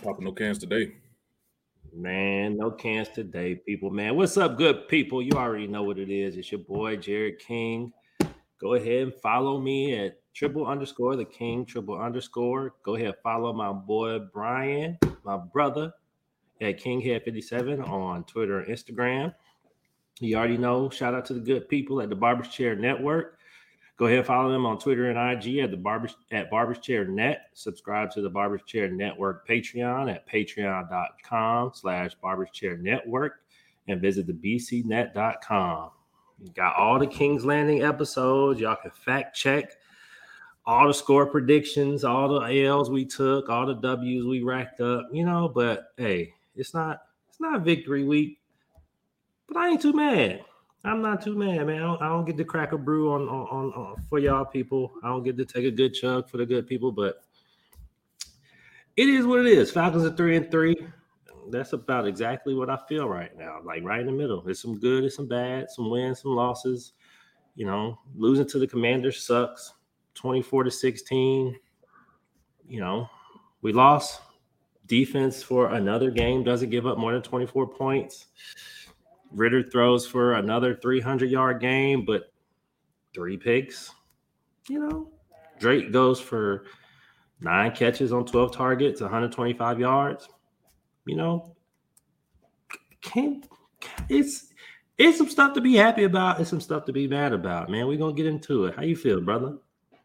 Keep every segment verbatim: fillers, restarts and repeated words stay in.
Popping no cans today. Man, no cans today, people. Man, what's up, good people? You already know what it is. It's your boy, Jared King. Go ahead and follow me at triple underscore the King, triple underscore. Go ahead and follow my boy, Brian, my brother, at Kinghead fifty-seven on Twitter and Instagram. You already know. Shout out to the good people at the Barber's Chair Network. Go ahead and follow them on Twitter and I G at the Barbers at Barber's Chair Net. Subscribe to the Barber's Chair Network Patreon at patreon.com slash Barber's Chair Network and visit the b c net dot com. You got all the King's Landing episodes. Y'all can fact check all the score predictions, all the L's we took, all the W's we racked up, you know, but hey, it's not it's not victory week. But I ain't too mad. I'm not too mad, man. I don't, I don't get to crack a brew on, on, on, on for y'all people. I don't get to take a good chug for the good people, but it is what it is. Falcons are three and three. That's about exactly what I feel right now. Like right in the middle. There's some good, there's some bad, some wins, some losses. You know, losing to the Commanders sucks. twenty-four to sixteen. You know, we lost. Defense for another game doesn't give up more than twenty-four points. Ritter throws for another three hundred yard game, but three picks. You know, Drake goes for nine catches on twelve targets, one hundred twenty-five yards. You know, can't it's it's some stuff to be happy about. It's some stuff to be mad about, man. We're gonna get into it. How you feel, brother?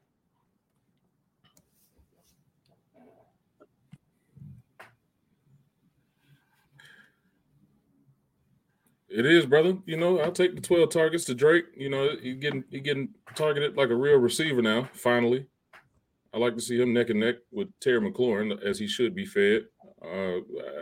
It is, brother. You know, I'll take the twelve targets to Drake. You know, he's getting he getting targeted like a real receiver now, finally. I like to see him neck and neck with Terry McLaurin, as he should be fed. Uh,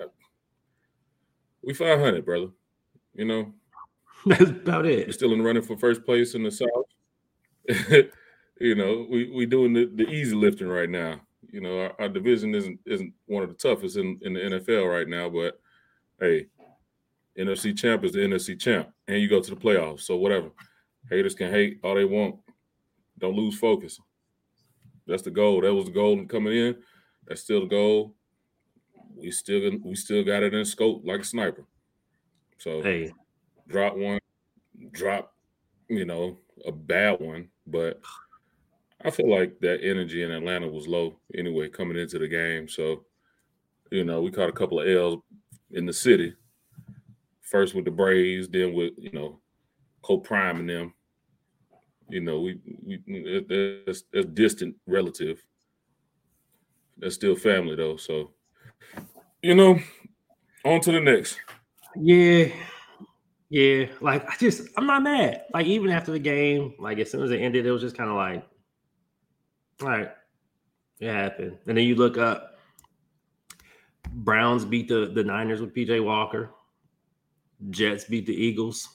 we five hundred, brother. You know. That's about it. We're still in the running for first place in the South. You know, we we doing the, the easy lifting right now. You know, our, our division isn't isn't one of the toughest in, in the N F L right now, but hey, N F C champ is the N F C champ, and you go to the playoffs. So whatever. Haters can hate all they want. Don't lose focus. That's the goal. That was the goal coming in. That's still the goal. We still we still got it in scope like a sniper. So hey, drop one, drop, you know, a bad one. But I feel like that energy in Atlanta was low anyway coming into the game. So, you know, we caught a couple of L's in the city. First with the Braves, then with, you know, Co-Prime and them. You know, we, we that's, that's distant relative. That's still family, though. So, you know, on to the next. Yeah. Yeah. Like, I just, I'm not mad. Like, even after the game, like, as soon as it ended, it was just kind of like, all right, it happened. And then you look up, Browns beat the, the Niners with P J Walker. Jets beat the Eagles.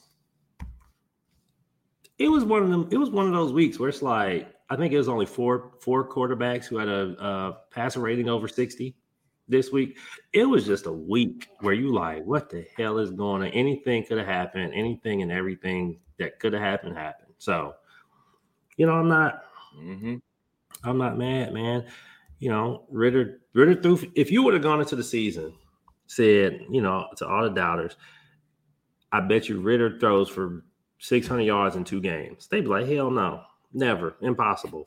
It was one of them. It was one of those weeks where it's like, I think it was only four four quarterbacks who had a, a passer rating over sixty this week. It was just a week where you like, what the hell is going on? Anything could have happened. Anything and everything that could have happened happened. So, you know, I'm not. Mm-hmm. I'm not mad, man. You know, Ritter Ritter threw. If you would have gone into the season, said, you know, to all the doubters, I bet you Ritter throws for six hundred yards in two games. They'd be like, hell no, never, impossible.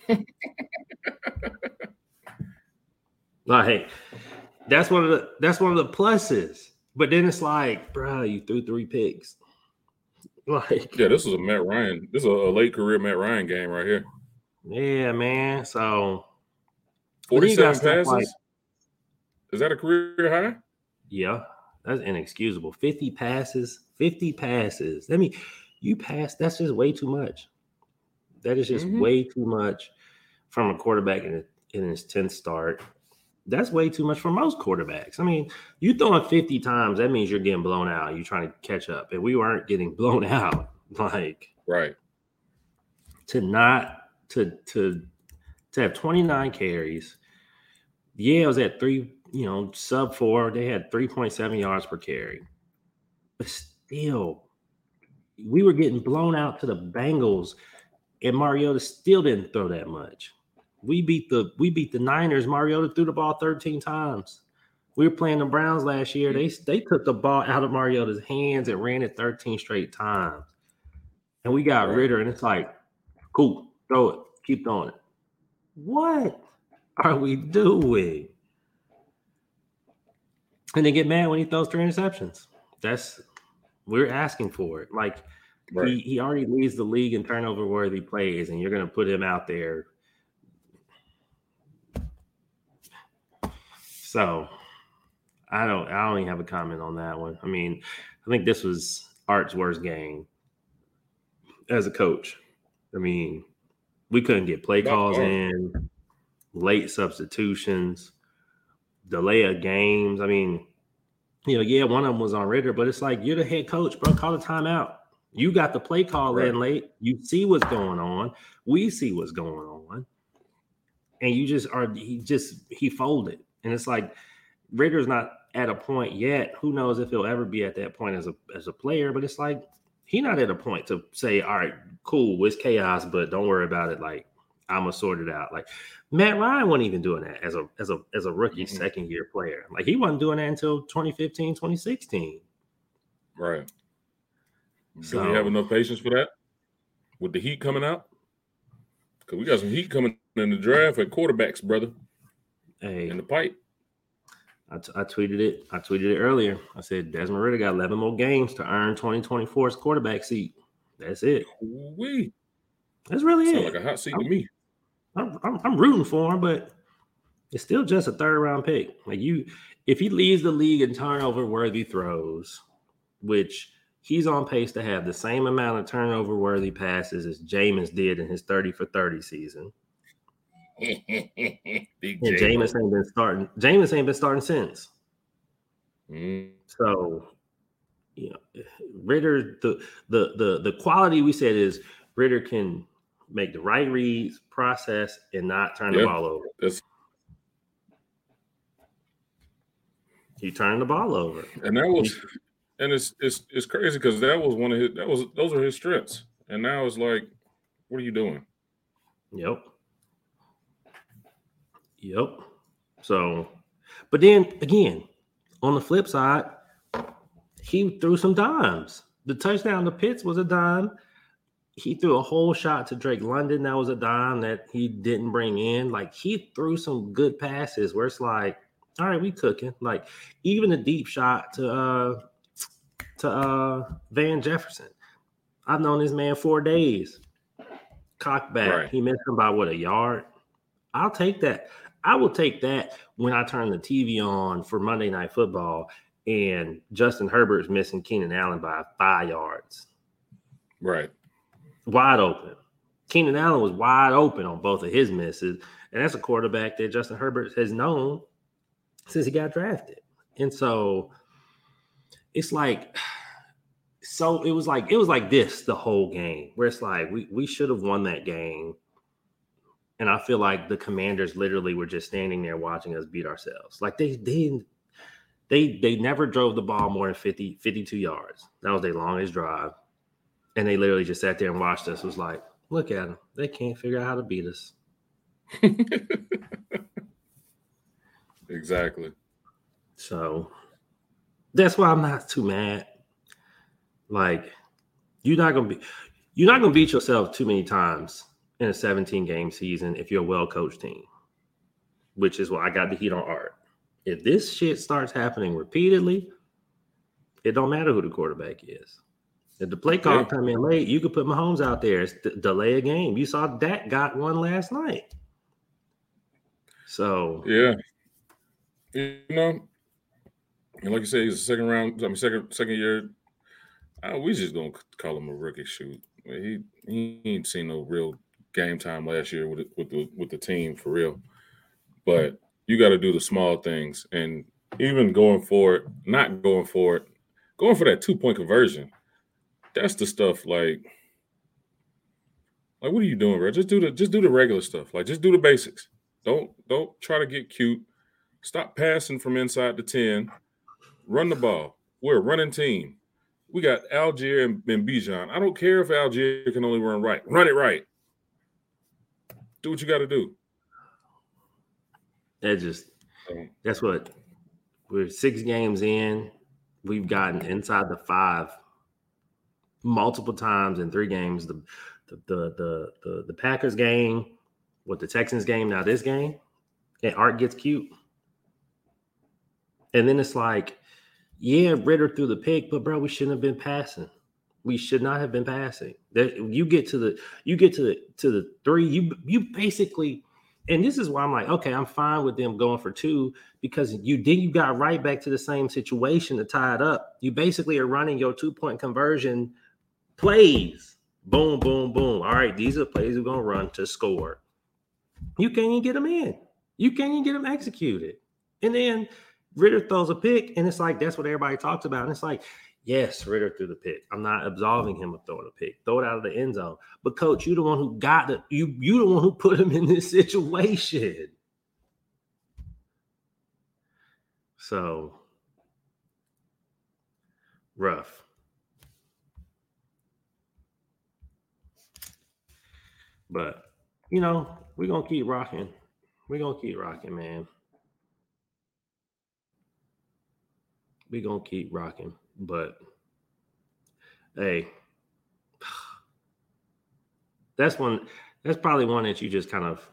Like, that's one of the that's one of the pluses. But then it's like, bro, you threw three picks. Like, yeah, this was a Matt Ryan. This is a late career Matt Ryan game right here. Yeah, man. So forty-seven passes. Like, is that a career high? Yeah. That's inexcusable. fifty passes, fifty passes. I mean, you pass, that's just way too much. That is just mm-hmm. way too much from a quarterback in, in his tenth start. That's way too much for most quarterbacks. I mean, you throwing fifty times, that means you're getting blown out. You're trying to catch up. And we weren't getting blown out. Like, right. To not, to, to, to have twenty-nine carries. Yeah, it was at three. You know, sub four, they had three point seven yards per carry. But still, we were getting blown out to the Bengals, and Mariota still didn't throw that much. We beat the we beat the Niners. Mariota threw the ball thirteen times. We were playing the Browns last year. They they took the ball out of Mariota's hands and ran it thirteen straight times. And we got Right. Ridder, and it's like, cool, throw it, keep throwing it. What are we doing? And they get mad when he throws three interceptions. That's we're asking for it. Like Right. he, he already leads the league in turnover worthy plays, and you're gonna put him out there. So I don't I don't even have a comment on that one. I mean, I think this was Art's worst game as a coach. I mean, we couldn't get play calls in, late substitutions, delay of games. I mean, you know, yeah, one of them was on Ridder, but it's like you're the head coach, bro. Call the timeout. You got the play call Right. in late. You see what's going on. We see what's going on. And you just are he just he folded. And it's like Ridder's not at a point yet. Who knows if he'll ever be at that point as a as a player, but it's like he's not at a point to say, all right, cool, it's chaos, but don't worry about it. Like, I'm gonna sort it out. Like Matt Ryan wasn't even doing that as a as a as a rookie mm-hmm. second year player. Like he wasn't doing that until twenty fifteen, twenty sixteen. Right. So, do we have enough patience for that? With the heat coming out? Because we got some heat coming in the draft at quarterbacks, brother. Hey, in the pipe. I, t- I tweeted it. I tweeted it earlier. I said Desmond Ridder got eleven more games to earn twenty twenty-four's quarterback seat. That's it. We. That's really Sound it. like a hot seat I'm, to me. I'm, I'm, I'm rooting for him, but it's still just a third round pick. Like you, if he leads the league in turnover worthy throws, which he's on pace to have the same amount of turnover worthy passes as Jameis did in his thirty for thirty season. Big and Jameis ain't been starting. Jameis ain't been starting since. Mm. So, you know, Ridder, the the the the quality we said is Ridder can make the right reads, process, and not turn yeah, the ball over. That's... He turned the ball over, and that was, and it's it's it's crazy because that was one of his. That was those are his strengths, and now it's like, what are you doing? Yep. Yep. So, but then again, on the flip side, he threw some dimes. The touchdown to Pitts was a dime. He threw a whole shot to Drake London. That was a dime that he didn't bring in. Like, he threw some good passes where it's like, all right, we cooking. Like, even a deep shot to uh to uh Van Jefferson. I've known this man four days. Cock back. Right. He missed him by what, a yard? I'll take that. I will take that when I turn the T V on for Monday Night Football and Justin Herbert's missing Keenan Allen by five yards. Right. Wide open. Keenan Allen was wide open on both of his misses. And that's a quarterback that Justin Herbert has known since he got drafted. And so it's like, so it was like, it was like this the whole game where it's like, we, we should have won that game. And I feel like the Commanders literally were just standing there watching us beat ourselves. Like they they they they never drove the ball more than fifty, fifty-two yards. That was their longest drive. And they literally just sat there and watched us. It was like, look at them. They can't figure out how to beat us. Exactly. So that's why I'm not too mad. Like, you're not gonna be you're not gonna beat yourself too many times in a seventeen game season if you're a well-coached team, which is why I got the heat on Art. If this shit starts happening repeatedly, it don't matter who the quarterback is. If the play call yeah. come in late, you could put Mahomes out there. It's d- delay a game. You saw Dak got one last night. So yeah, you know, and like you say, he's a second round. I mean, second second year. Uh, we just gonna call him a rookie. Shoot, he he ain't seen no real game time last year with with the with the team for real. But you got to do the small things, and even going for it, not going for it, going for that two point conversion. That's the stuff. Like, like what are you doing, bro? Just do the just do the regular stuff. Like, just do the basics. Don't don't try to get cute. Stop passing from inside the ten. Run the ball. We're a running team. We got Algier and, and Bijan. I don't care if Algier can only run right. Run it right. Do what you got to do. That just, that's what, We're six games in. We've gotten inside the five multiple times in three games. The the the the the, the Packers game, with the Texans game, now this game, and Art gets cute. And then it's like, yeah, Ritter threw the pick, but bro, we shouldn't have been passing. We should not have been passing. That you get to the you get to the to the three, you you basically. And this is why I'm like, okay, I'm fine with them going for two, because you then you got right back to the same situation to tie it up. You basically are running your two-point conversion plays. Boom, boom, boom. All right, these are the plays we're going to run to score. You can't even get them in. You can't even get them executed. And then Ritter throws a pick, and it's like, that's what everybody talks about. And it's like, yes, Ritter threw the pick. I'm not absolving him of throwing a pick. Throw it out of the end zone. But coach, you the one who got it. You you the one who put him in this situation. So rough. But you know, we're gonna keep rocking. We're gonna keep rocking, man. We're gonna keep rocking. But hey, that's one. That's probably one that you just kind of.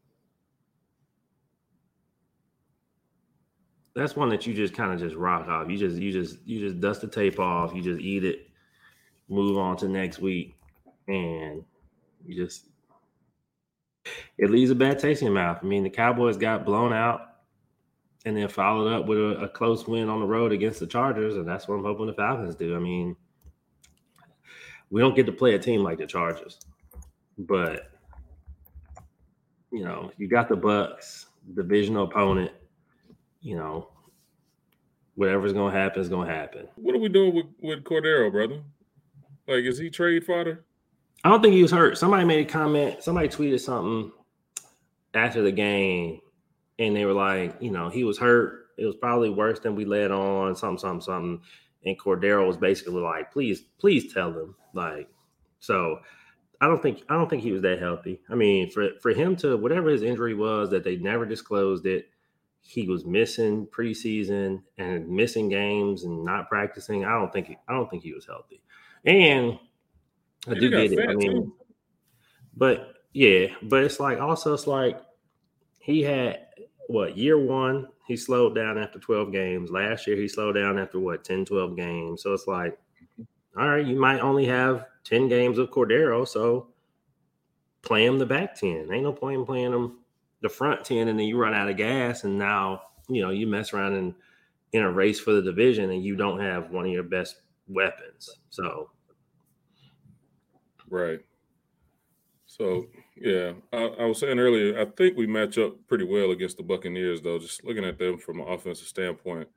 That's one that you just kind of just rock off. You just you just you just dust the tape off. You just eat it, move on to next week, and you just it leaves a bad taste in your mouth. I mean, the Cowboys got blown out and then followed up with a, a close win on the road against the Chargers, and that's what I'm hoping the Falcons do. I mean, we don't get to play a team like the Chargers, but you know, you got the Bucks, divisional opponent. You know, whatever's gonna happen is gonna happen. What are we doing with, with Cordero, brother? Like, is he trade fodder? I don't think he was hurt. Somebody made a comment. Somebody tweeted something after the game, and they were like, you know, he was hurt. It was probably worse than we let on, something, something, something. And Cordero was basically like, please, please tell them. Like, so I don't think I don't think he was that healthy. I mean, for, for him to, whatever his injury was, that they never disclosed it, he was missing preseason and missing games and not practicing. I don't think he, I don't think he was healthy. And I do get it. I mean, too. But yeah, but it's like also it's like he had what year one, he slowed down after twelve games. Last year he slowed down after what ten, twelve games. So it's like, all right, you might only have ten games of Cordero, so play him the back ten. Ain't no point in playing him the front ten, and then you run out of gas, and now you know you mess around in in a race for the division, and you don't have one of your best weapons. So. Right. So, yeah, I, I was saying earlier, I think we match up pretty well against the Buccaneers, though. Just looking at them from an offensive standpoint,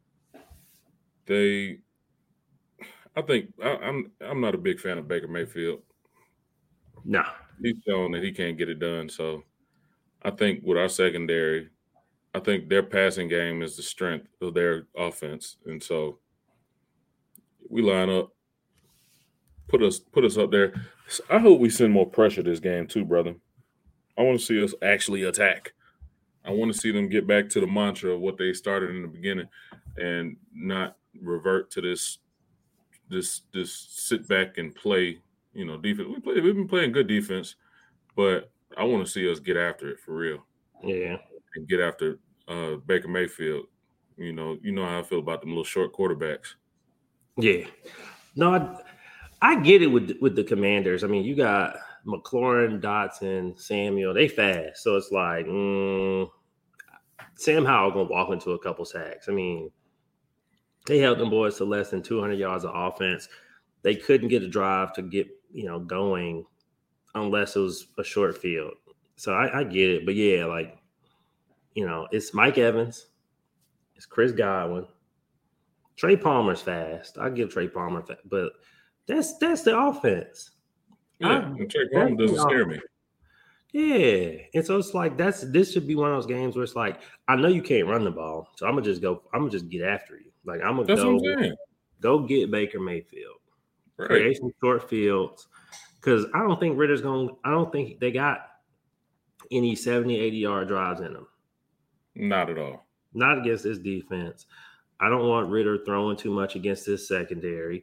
they, I think I, I'm I'm not a big fan of Baker Mayfield. No, he's shown that he can't get it done. So, I think with our secondary, I think their passing game is the strength of their offense, and so we line up. Put us put us up there. I hope we send more pressure this game too, brother. I want to see us actually attack. I want to see them get back to the mantra of what they started in the beginning and not revert to this this this sit back and play, you know, defense. We play, we've been playing good defense, but I want to see us get after it for real. Yeah. And get after uh, Baker Mayfield. You know, you know how I feel about them little short quarterbacks. Yeah. No, I I get it with with the Commanders. I mean, you got McLaurin, Dotson, Samuel. They fast, so it's like mm, Sam Howell gonna walk into a couple sacks. I mean, they held them boys to less than two hundred yards of offense. They couldn't get a drive to get you know going unless it was a short field. So I, I get it, but yeah, like you know, it's Mike Evans, it's Chris Godwin, Trey Palmer's fast. I give Trey Palmer, fast, but. That's that's the offense. Yeah, and Trey Palmer doesn't scare me. Yeah, and so it's like that's this should be one of those games where it's like I know you can't run the ball, so I'm gonna just go. I'm gonna just get after you. Like I'm gonna that's go, what I'm saying. Go get Baker Mayfield, right. Create some short fields, because I don't think Ritter's gonna. I don't think they got any seventy, eighty yard drives in them. Not at all. Not against this defense. I don't want Ridder throwing too much against this secondary.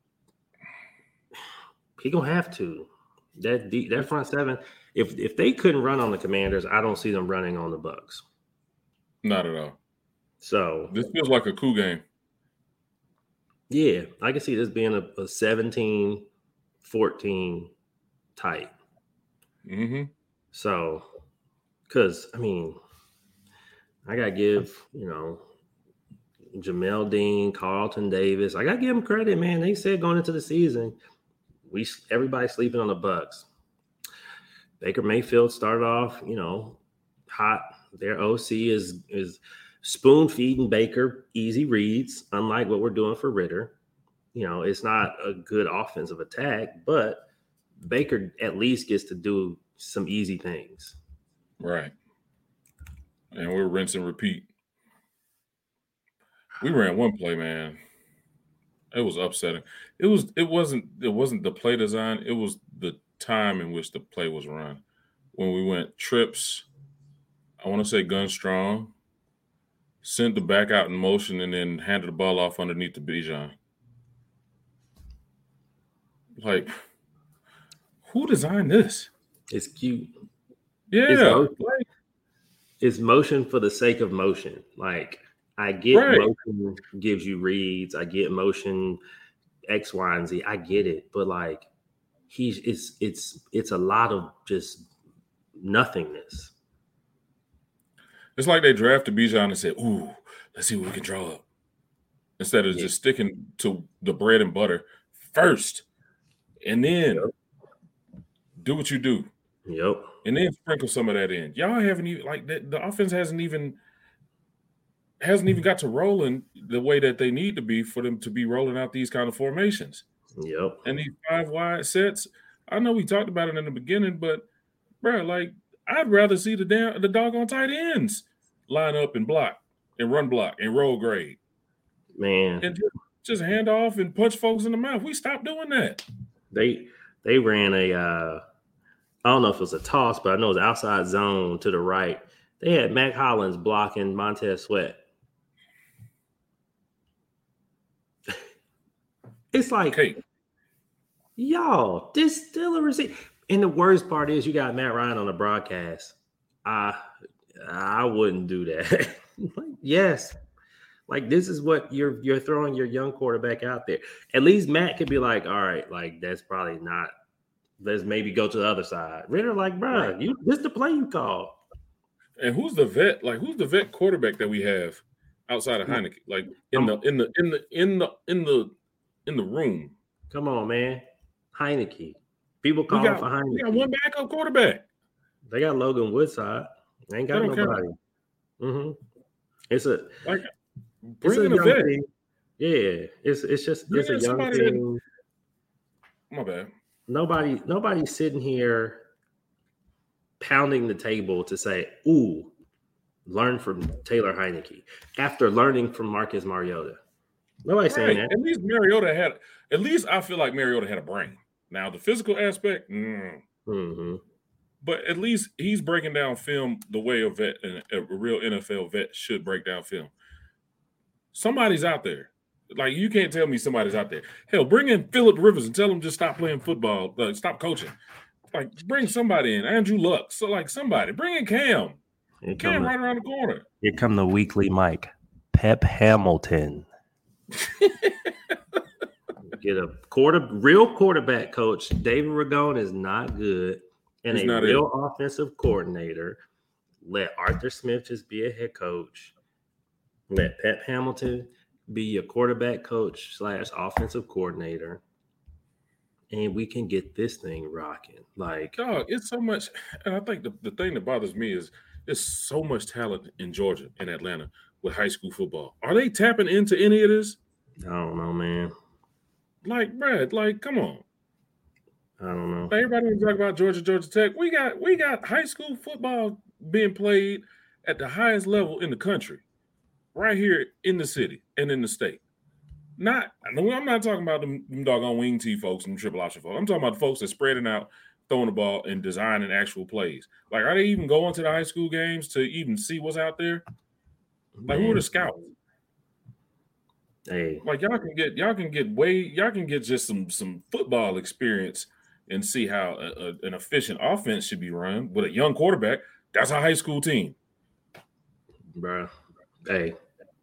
He gonna have to. That deep, that front seven. If if they couldn't run on the Commanders, I don't see them running on the Bucks. Not at all. So this feels like a coup game. Yeah, I can see this being a, a seventeen fourteen type. Mm-hmm. So, because, I mean, I got to give, you know, Jamel Dean, Carlton Davis, I got to give them credit, man. They said going into the season, we everybody's sleeping on the Bucks. Baker Mayfield started off, you know, hot. Their O C is is spoon feeding Baker easy reads, unlike what we're doing for Ridder. You know, it's not a good offensive attack, but Baker at least gets to do some easy things. Right. And we're rinse and repeat. We ran one play, man. It was upsetting. It was it wasn't it wasn't the play design, it was the time in which the play was run. When we went trips, I want to say gun strong, sent the back out in motion, and then handed the ball off underneath the Bijan. Like, who designed this? It's cute. Yeah. It's motion, like, it's motion for the sake of motion. Like, I get right. Motion gives you reads. I get motion X, Y, and Z. I get it. But, like, he's it's it's it's a lot of just nothingness. It's like they drafted Bijan and said, ooh, let's see what we can draw up. Instead of yeah. just sticking to the bread and butter first. And then yep. do what you do. Yep. And then sprinkle some of that in. Y'all haven't even like the, the offense hasn't even hasn't even got to rolling the way that they need to be for them to be rolling out these kind of formations. Yep. And these five wide sets. I know we talked about it in the beginning, but bro, like I'd rather see the damn the doggone tight ends line up and block and run block and roll grade. Man. And just, just hand off and punch folks in the mouth. We stopped doing that. They they ran a uh, I don't know if it was a toss, but I know it was outside zone to the right. They had Mac Hollins blocking Montez Sweat. It's like, hey. y'all, this still a receipt. And the worst part is you got Matt Ryan on the broadcast. I I wouldn't do that. Like, yes. Like, this is what you're you're throwing your young quarterback out there. At least Matt could be like, all right, like, that's probably not. Let's maybe go to the other side. Ridder, like, bro, you this is the play you call. And who's the vet? Like, who's the vet quarterback that we have outside of Heineke? Like in the in the in the in the in the in the room. Come on, man. Heineke. People call got, for Heineke. We got one backup quarterback. They got Logan Woodside. They ain't got nobody. Mm-hmm. It's a like it's a bring young a vet. Team. Yeah, it's it's just bring it's a young team. That, my bad. Nobody, nobody's sitting here pounding the table to say, "Ooh, learn from Taylor Heineke." After learning from Marcus Mariota, nobody's right. saying that. At least Mariota had. At least I feel like Mariota had a brain. Now the physical aspect, mm. mm-hmm. but at least he's breaking down film the way a vet, a real N F L vet should break down film. Somebody's out there. Like, you can't tell me somebody's out there. Hell, bring in Phillip Rivers and tell him just stop playing football, uh, stop coaching. Like, bring somebody in. Andrew Luck. So, like, somebody. Bring in Cam. Here Cam right the, around the corner. Here come the weekly mic. Pep Hamilton. Get a quarter, real quarterback coach. David Ragone is not good. And He's a real it. offensive coordinator. Let Arthur Smith just be a head coach. Let Pep Hamilton be your quarterback coach slash offensive coordinator, and we can get this thing rocking. Like, dog, it's so much. And I think the, the thing that bothers me is there's so much talent in Georgia and Atlanta with high school football. Are they tapping into any of this? I don't know, man. Like, Brad, like, come on. I don't know. Everybody want to talk about Georgia, Georgia Tech. We got we got high school football being played at the highest level in the country. Right here in the city and in the state. Not, I'm not talking about them, them doggone wing T folks and triple option folks. I'm talking about the folks that spreading out, throwing the ball, and designing actual plays. Like, are they even going to the high school games to even see what's out there? Like, who are the scouts? Hey, like y'all can get y'all can get way y'all can get just some some football experience and see how a, a, an efficient offense should be run with a young quarterback. That's a high school team, bro. Hey,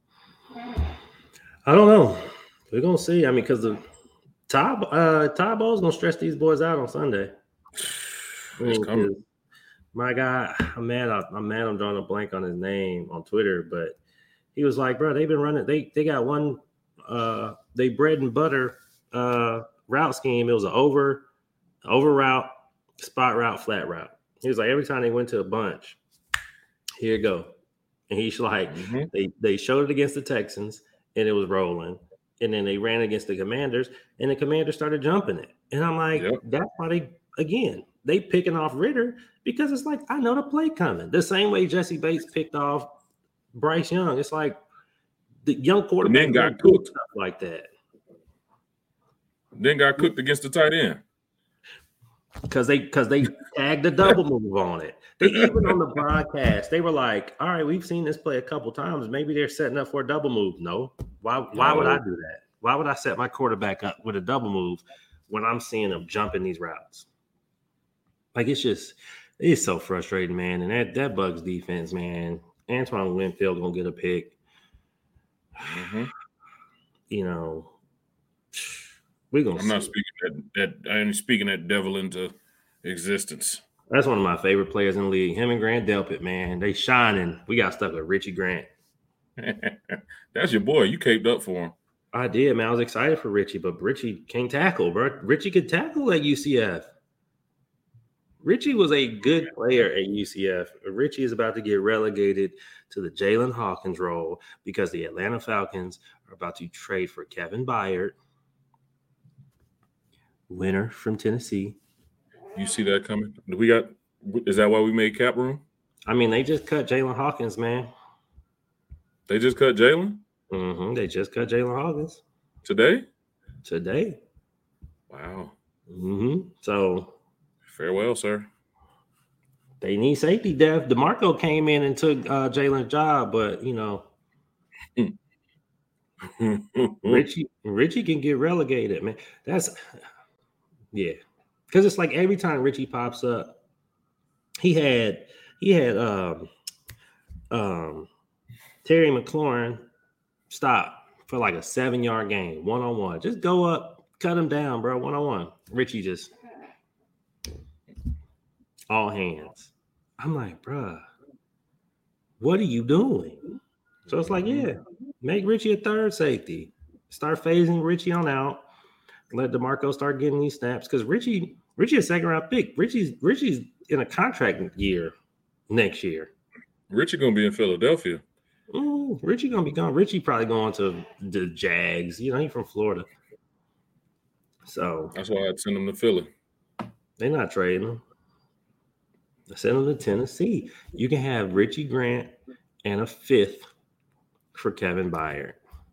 I don't know. We're gonna see. I mean, because the Ty uh, Ty Bowles gonna stretch these boys out on Sunday. I it's mean, coming. my guy, I'm mad. I'm mad. I'm drawing a blank on his name on Twitter, but he was like, "Bro, they've been running. They they got one. Uh, they bread and butter uh, route scheme. It was an over over route, spot route, flat route. He was like, every time they went to a bunch, here you go. And he's like, mm-hmm. they they showed it against the Texans, and it was rolling. And then they ran against the Commanders, and the Commanders started jumping it. And I'm like, yep. That's why they again they picking off Ritter because it's like I know the play coming. The same way Jesse Bates picked off Bryce Young. It's like the young quarterback got cooked stuff like that. Then got cooked against the tight end. Because they because they tagged the double move on it. They even on the broadcast, they were like, all right, we've seen this play a couple times. Maybe they're setting up for a double move. No. Why why no. would I do that? Why would I set my quarterback up with a double move when I'm seeing them jumping these routes? Like it's just it's so frustrating, man. And that that Bucs defense, man. Antoine Winfield gonna get a pick. Mm-hmm. You know. We're gonna I'm see. not speaking that, that I ain't speaking that devil into existence. That's one of my favorite players in the league. Him and Grant Delpit, man. They shining. We got stuck with Richie Grant. That's your boy. You caped up for him. I did, man. I was excited for Richie, but Richie can't tackle, bro. Richie could tackle at U C F. Richie was a good player at U C F. Richie is about to get relegated to the Jalen Hawkins role because the Atlanta Falcons are about to trade for Kevin Byard, winner from Tennessee. You see that coming? Do we got? Is that why we made cap room? I mean, they just cut Jalen Hawkins, man. They just cut Jalen? Mm-hmm. They just cut Jalen Hawkins. Today? Today. Wow. Mm-hmm. So. Farewell, sir. They need safety depth. DeMarco came in and took uh, Jalen's job, but, you know. Richie Richie can get relegated, man. That's yeah. Because it's like every time Richie pops up, he had he had um um Terry McLaurin stop for like a seven-yard game, one-on-one. Just go up, cut him down, bro, one-on-one. Richie just all hands. I'm like, bro, what are you doing? So it's like, yeah, make Richie a third safety. Start phasing Richie on out. Let DeMarco start getting these snaps because Richie, Richie a second round pick. Richie's Richie's in a contract year next year. Richie gonna be in Philadelphia. Mm, Richie gonna be gone. Richie probably going to the Jags. You know, he's from Florida. So that's why I'd send him to Philly. They're not trading him. Send him to Tennessee. You can have Richie Grant and a fifth for Kevin Byard.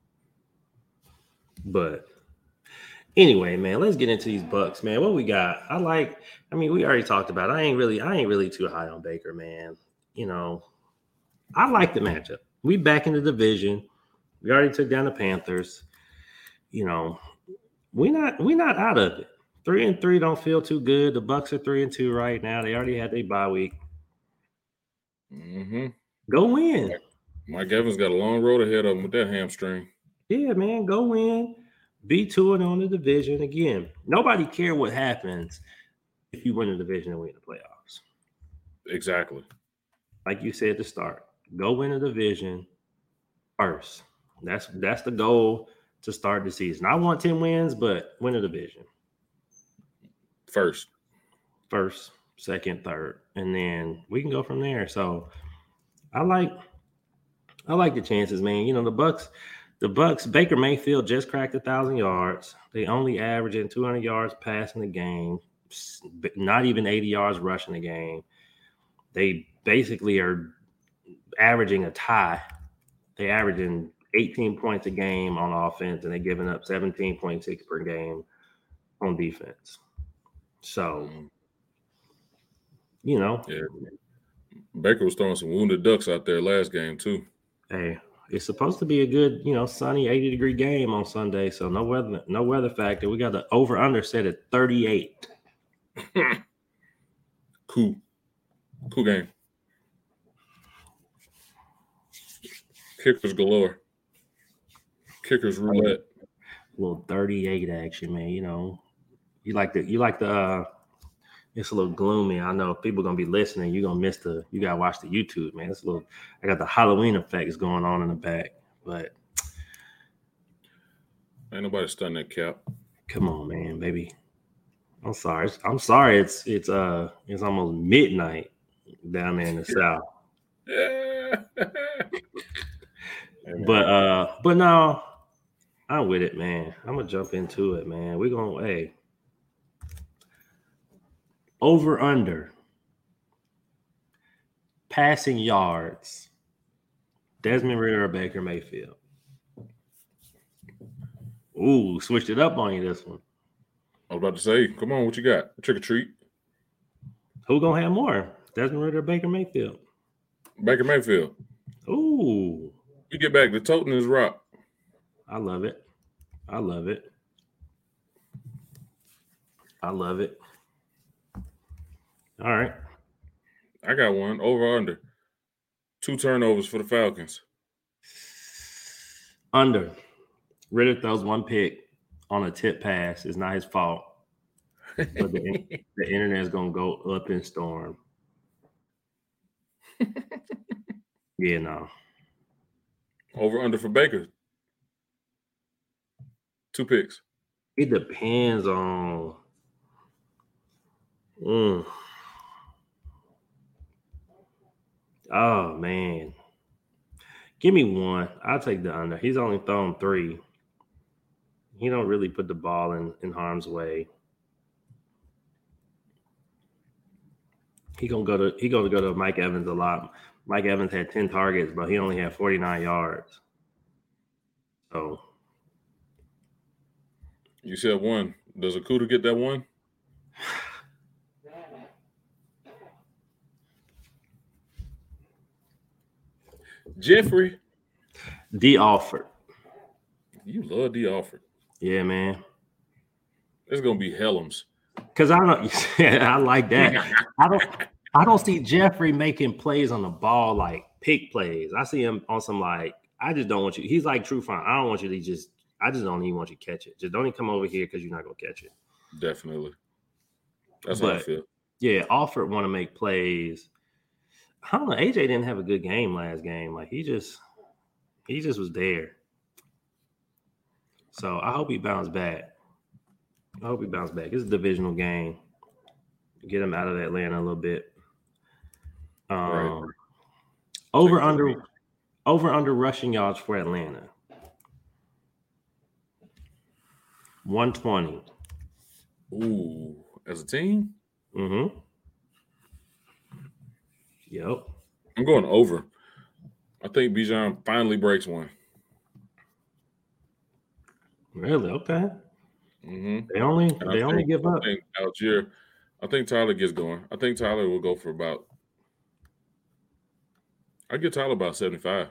But anyway, man, let's get into these Bucs, man. What we got? I like, I mean, we already talked about it. I ain't really, I ain't really too high on Baker, man. You know, I like the matchup. We back in the division. We already took down the Panthers. You know, we not we not out of it. Three and three don't feel too good. The Bucs are three and two right now. They already had their bye week. Mm-hmm. Go win. Mike Evans got a long road ahead of him with that hamstring. Yeah, man, go win. Be two and on the division again. Nobody care what happens if you win the division and win the playoffs. Exactly. Like you said at the start, go win the division first. That's that's the goal to start the season. I want ten wins, but win the division. First. First, second, third. And then we can go from there. So I like I like the chances, man. You know, the Bucs, the Bucs, Baker Mayfield just cracked a thousand yards. They only averaging two hundred yards passing the game, not even eighty yards rushing the game. They basically are averaging a tie. They averaging eighteen points a game on offense, and they're giving up seventeen point six per game on defense. So, you know. Yeah. Baker was throwing some wounded ducks out there last game, too. Hey, It's supposed to be a good, you know, sunny eighty degree game on Sunday. So no weather, no weather factor. We got the over under set at thirty-eight. Cool. Cool game. Kickers galore. Kickers roulette. A little thirty-eight action, man. You know, you like the you like the uh it's a little gloomy. I know people gonna be listening. You're gonna miss the you gotta watch the YouTube, man. It's a little I got the Halloween effects going on in the back, but ain't nobody stunning that cap. Come on, man, baby. I'm sorry. I'm sorry. It's it's uh it's almost midnight down there in the south. but uh, but no, I'm with it, man. I'm gonna jump into it, man. We're gonna hey over under passing yards. Desmond Ridder or Baker Mayfield. Ooh, switched it up on you this one. I was about to say, come on, what you got? Trick or treat. Who gonna have more? Desmond Ridder or Baker Mayfield? Baker Mayfield. Ooh. You get back to toting his rock. I love it. I love it. I love it. All right. I got one. Over or under. Two turnovers for the Falcons. Under. Ridder throws one pick on a tip pass. It's not his fault. But the, the internet is going to go up in storm. Yeah, no. Over under for Baker. Two picks. It depends on. Mm. Oh, man. Give me one. I'll take the under. He's only thrown three. He don't really put the ball in, in harm's way. He gonna go to he gonna go to Mike Evans a lot. Mike Evans had ten targets, but he only had forty-nine yards. So you said one. Does Okudah get that one? Jeffrey. D. Alford. You love D. Alford. Yeah, man. It's gonna be Helms. Cause I don't. I like that. I don't. I don't see Jeffrey making plays on the ball like pick plays. I see him on some like. I just don't want you. He's like True Fun. I don't want you to just. I just don't even want you to catch it. Just don't even come over here because you're not gonna catch it. Definitely. That's but, how I feel. Yeah, Alford want to make plays. I don't know. A J didn't have a good game last game. Like he just, he just was there. So I hope he bounced back. I hope he bounced back. It's a divisional game. Get him out of Atlanta a little bit. Um, right. Over under, over under rushing yards for Atlanta. one twenty. Ooh, as a team? Mm-hmm. Yep. I'm going over. I think Bijan finally breaks one. Really? Okay. Mm-hmm. They only and they I only think, give up. I think Algier, I think Tyler gets going. I think Tyler will go for about. I get Tyler about seventy-five.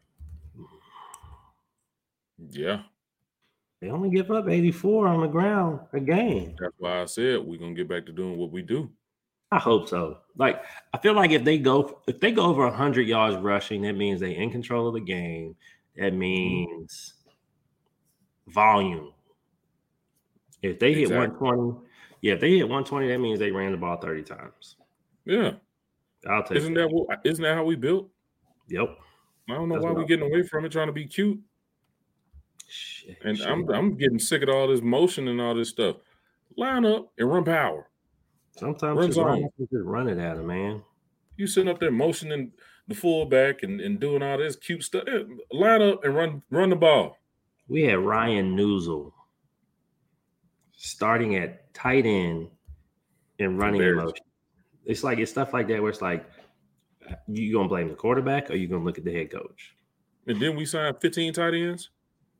Yeah. They only give up eighty-four on the ground a game. That's why I said we're gonna get back to doing what we do. I hope so. Like I feel like if they go if they go over one hundred yards rushing, that means they're in control of the game. That means mm-hmm. volume. If they hit exactly. one twenty, yeah, if they hit one twenty, that means they ran the ball thirty times. Yeah. I'll take isn't that. that what, isn't that how we built? Yep. I don't know That's why we're getting away from it, trying to be cute. Shit, and shit. I'm I'm getting sick of all this motion and all this stuff. Line up and run power. Sometimes run just, run, just run it at him, man. You sitting up there motioning the fullback and, and doing all this cute stuff. Line up and run run the ball. We had Ryan Newsel starting at tight end and running in motion. It's like it's stuff like that where it's like you gonna blame the quarterback or you gonna look at the head coach. And then we signed fifteen tight ends.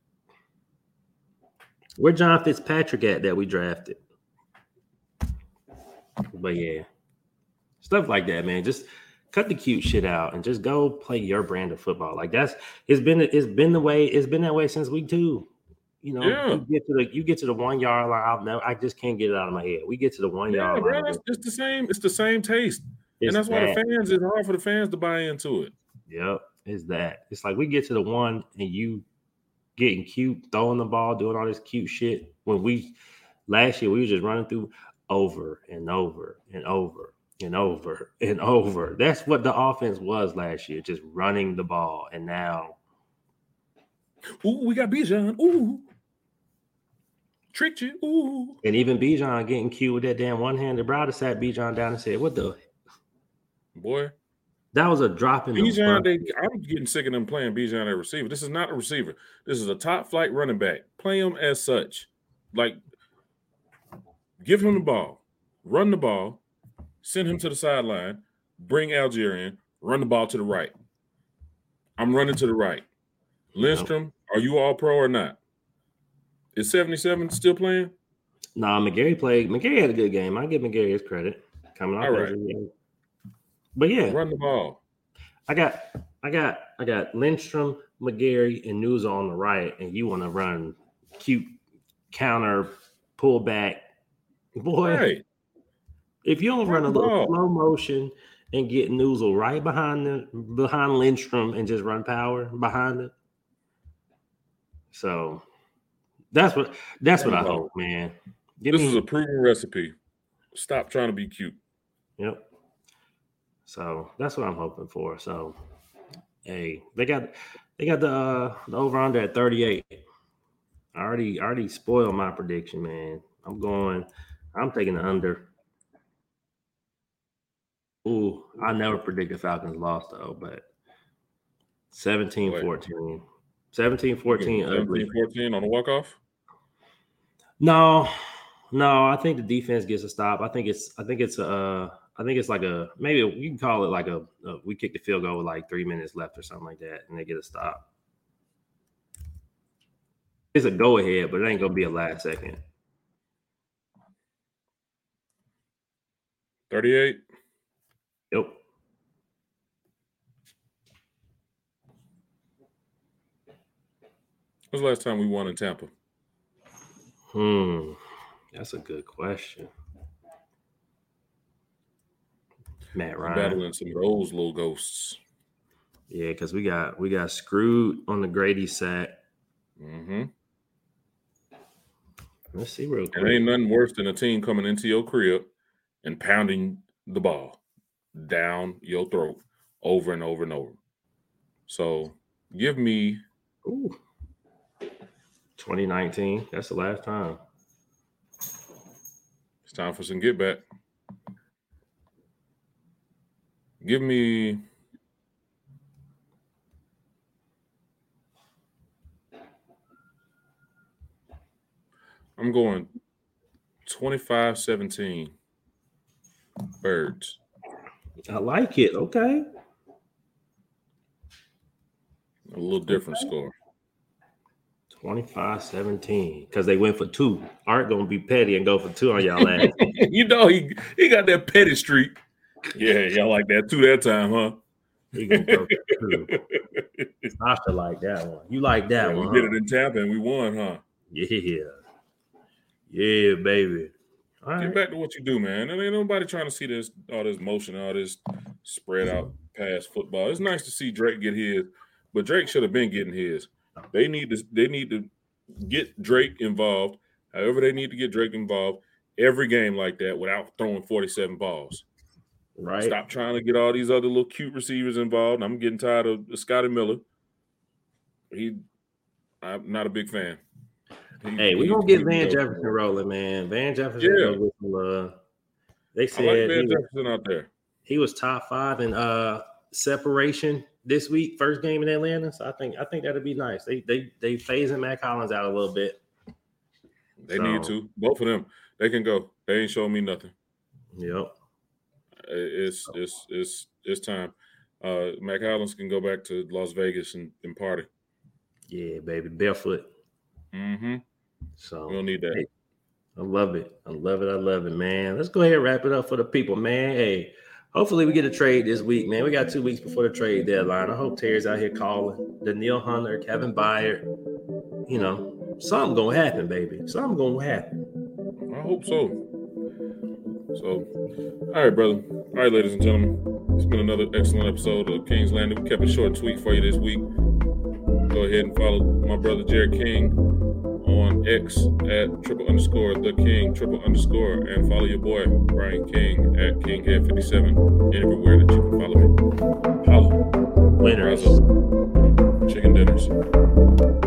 Where John Fitzpatrick at that we drafted? But yeah, stuff like that, man. Just cut the cute shit out and just go play your brand of football. Like that's it's been it's been the way it's been that way since week two. You know, Yeah. you get to the you get to the one yard line. I'll never, I just can't get it out of my head. We get to the one Yeah, yard bro, line. that's it's the same. It's the same taste, It's and that's why that. the fans. It's hard for the fans to buy into it. Yep, it's that. It's like we get to the one and you getting cute, throwing the ball, doing all this cute shit. When we last year we were just running through over and over and over and over and over. That's what the offense was last year, just running the ball. And now, ooh, we got Bijan. Ooh, tricked you. Ooh, and even Bijan getting cute with that damn one-handed. Browder sat Bijan down and said, "What the boy?" That was a drop in Bijan, the they, I'm getting sick of them playing Bijan at receiver. This is not a receiver. This is a top flight running back. Play him as such. Like, give him the ball, run the ball, send him to the sideline, bring Algier in, run the ball to the right. I'm running to the right. Lindstrom, are you all pro or not? Is seventy-seven still playing? Nah, McGarry played. McGarry had a good game. I give McGarry his credit. Coming off all right. injury. But yeah, run the ball. I got, I got, I got Lindstrom, McGarry, and Newsome on the right, and you want to run cute counter, pull back, boy. Right. If you don't run, run a little ball. slow motion and get Newsome right behind the behind Lindstrom and just run power behind it. So that's what that's run what I ball. hope, man. Give this me, is a proven recipe. Stop trying to be cute. Yep. So that's what I'm hoping for. So, hey, they got they got the uh, the over under at thirty-eight. I already I already spoiled my prediction, man. I'm going. I'm taking the under. Ooh, I never predicted Falcons lost though, but seventeen fourteen. seventeen fourteen ugly. seventeen fourteen on a walk-off? No. No, I think the defense gets a stop. I think it's I think it's a uh, I think it's like a maybe you can call it like a, a we kick the field goal with like three minutes left or something like that, and they get a stop. It's a go ahead, but it ain't gonna be a last second. thirty-eight. Yep. When's the last time we won in Tampa? Hmm, that's a good question. Matt Ryan battling some of those little ghosts. Yeah, because we got we got screwed on the Grady sack. Mm-hmm. Let's see real quick. And ain't nothing worse than a team coming into your crib and pounding the ball down your throat over and over and over. So give me Ooh. twenty nineteen. That's the last time. It's time for some get back. Give me I'm going twenty-five seventeen Birds. I like it. Okay. A little different okay. score. twenty-five seventeen. Because they went for two. Art going to be petty and go for two on y'all ass. You know, he, he got that petty streak. Yeah, y'all like that too that time, huh? He gonna go for two. Sasha like that one. You like that yeah, one. We did huh? it in Tampa and we won, huh? Yeah. Yeah, baby. All Get right. back to what you do, man. And ain't nobody trying to see this, all this motion, all this spread out pass football. It's nice to see Drake get his, but Drake should have been getting his. They need to, they need to get Drake involved. However, they need to get Drake involved every game like that without throwing forty-seven balls. Right. Stop trying to get all these other little cute receivers involved. I'm getting tired of Scotty Miller. He, I'm not a big fan. He, hey, we're going to get Van Jefferson rolling, man. Van Jefferson. Yeah. Get some, uh, they said I like Van he, Jefferson out there. He was top five in uh, separation this week, first game in Atlanta. So I think I think that'd be nice. They they they phasing Matt Collins out a little bit. They so. need to. Both of them. They can go. They ain't showing me nothing. Yep. It's it's it's it's time. Uh, Matt Collins can go back to Las Vegas and, and party. Yeah, baby, barefoot. Mm-hmm. So we don't need that. Hey, I love it. I love it. I love it, man. Let's go ahead and wrap it up for the people, man. Hey, hopefully we get a trade this week, man. We got two weeks before the trade deadline. I hope Terry's out here calling. Danielle Hunter, Kevin Byard. You know, something gonna happen, baby. Something gonna happen. I hope so. So, all right, brother. All right, ladies and gentlemen. It's been another excellent episode of King's Landing. We kept it short and sweet for you this week. Go ahead and follow my brother Jared King on X at triple underscore the King triple underscore, and follow your boy Brian King at Kinghead fifty-seven everywhere that you can follow me. Holla. Winners. Chicken dinners.